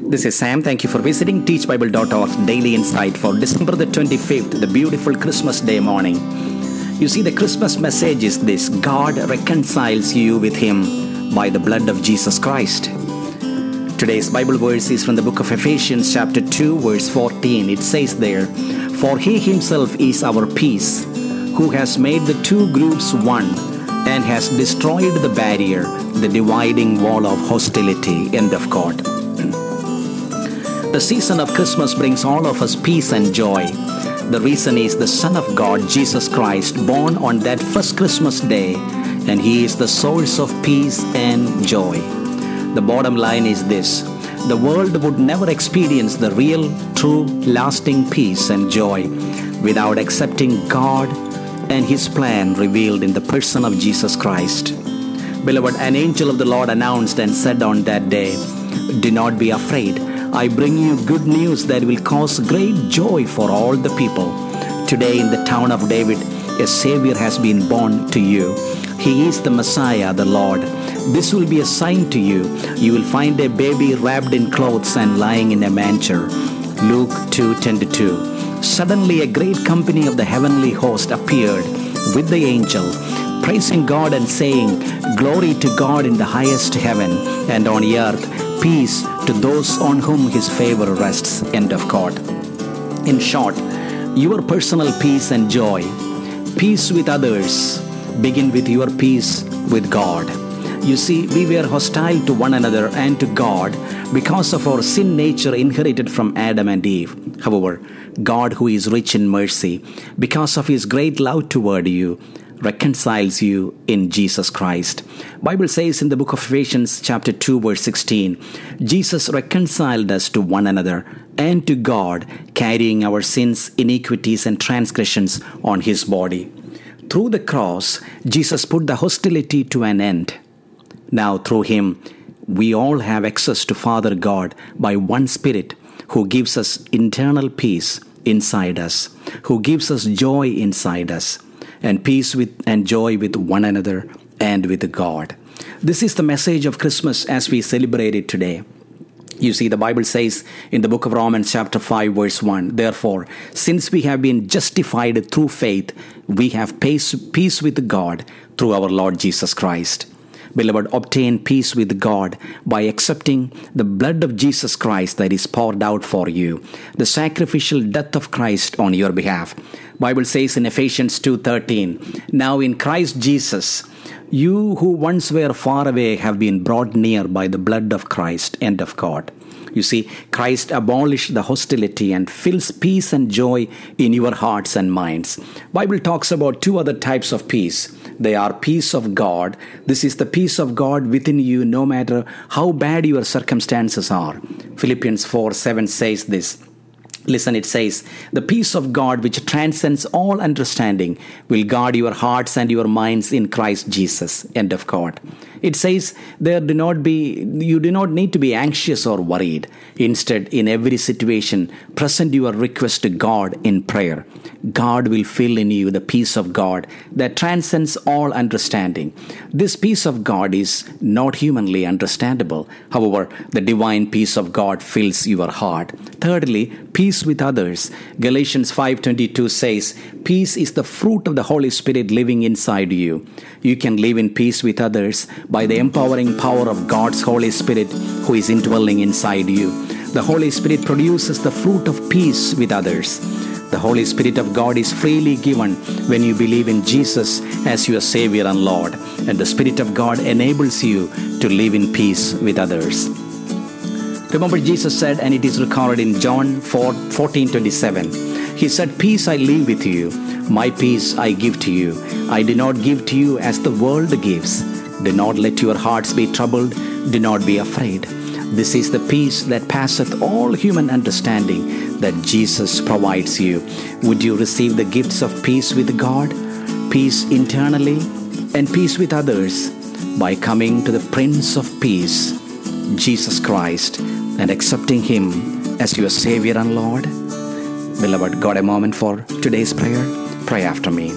This is Sam. Thank you for visiting teachbible.org's Daily Insight for December the 25th, the beautiful Christmas Day morning. You see, the Christmas message is this: God reconciles you with Him by the blood of Jesus Christ. Today's Bible verse is from the book of Ephesians chapter 2, verse 14. It says there, "For He Himself is our peace, who has made the two groups one and has destroyed the barrier, the dividing wall of hostility." End of quote. The season of Christmas brings all of us peace and joy. The reason is the Son of God, Jesus Christ, born on that first Christmas day, and He is the source of peace and joy. The bottom line is this: the world would never experience the real, true, lasting peace and joy without accepting God and His plan revealed in the person of Jesus Christ. Beloved, an angel of the Lord announced and said on that day, "Do not be afraid. I bring you good news that will cause great joy for all the people. Today in the town of David, a Savior has been born to you. He is the Messiah, the Lord. This will be a sign to you. You will find a baby wrapped in clothes and lying in a manger." Luke 2:10-2. Suddenly a great company of the heavenly host appeared with the angel, praising God and saying, "Glory to God in the highest heaven, and on earth peace to those on whom His favor rests." End of quote. In short, your personal peace and joy, peace with others, begin with your peace with God. You see, we were hostile to one another and to God because of our sin nature inherited from Adam and Eve. However, God, who is rich in mercy, because of His great love toward you, reconciles you in Jesus Christ. Bible says in the book of Ephesians chapter 2 verse 16, Jesus reconciled us to one another and to God, carrying our sins, iniquities and transgressions on His body. Through the cross, Jesus put the hostility to an end. Now through Him, we all have access to Father God by one Spirit, who gives us internal peace inside us, who gives us joy inside us, and peace with and joy with one another and with God. This is the message of Christmas as we celebrate it today. You see, the Bible says in the book of Romans chapter 5 verse 1, "Therefore, since we have been justified through faith, we have peace with God through our Lord Jesus Christ." Beloved, obtain peace with God by accepting the blood of Jesus Christ that is poured out for you, the sacrificial death of Christ on your behalf. Bible says in Ephesians 2:13, "Now in Christ Jesus, you who once were far away have been brought near by the blood of Christ." End of quote. You see, Christ abolished the hostility and fills peace and joy in your hearts and minds. Bible talks about two other types of peace. They are peace of God. This is the peace of God within you no matter how bad your circumstances are. Philippians 4:7 says this. Listen, it says, "The peace of God which transcends all understanding will guard your hearts and your minds in Christ Jesus." End of quote. It says you do not need to be anxious or worried. Instead, in every situation, present your request to God in prayer. God will fill in you the peace of God that transcends all understanding. This peace of God is not humanly understandable. However, the divine peace of God fills your heart. Thirdly, peace with others. Galatians 5:22 says, "Peace is the fruit of the Holy Spirit living inside you." You can live in peace with others by the empowering power of God's Holy Spirit who is indwelling inside you. The Holy Spirit produces the fruit of peace with others. The Holy Spirit of God is freely given when you believe in Jesus as your Savior and Lord, and the Spirit of God enables you to live in peace with others. Remember, Jesus said, and it is recorded in John 14:27, He said, "Peace I leave with you, my peace I give to you. I do not give to you as the world gives. Do not let your hearts be troubled. Do not be afraid." This is the peace that passeth all human understanding that Jesus provides you. Would you receive the gifts of peace with God, peace internally, and peace with others by coming to the Prince of Peace, Jesus Christ, and accepting Him as your Savior and Lord? Beloved, got a moment for today's prayer? Pray after me.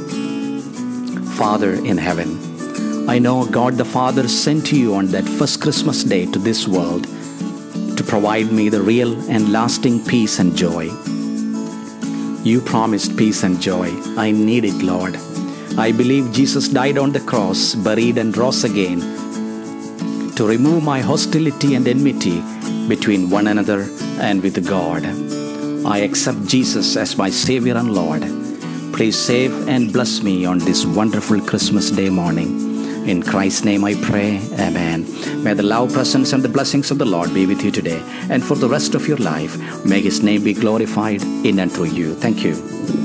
Father in heaven, I know God the Father sent you on that first Christmas day to this world to provide me the real and lasting peace and joy. You promised peace and joy. I need it, Lord. I believe Jesus died on the cross, buried and rose again to remove my hostility and enmity between one another and with God. I accept Jesus as my Savior and Lord. Please save and bless me on this wonderful Christmas Day morning. In Christ's name I pray, Amen. May the love, presence, and the blessings of the Lord be with you today and for the rest of your life. May His name be glorified in and through you. Thank you.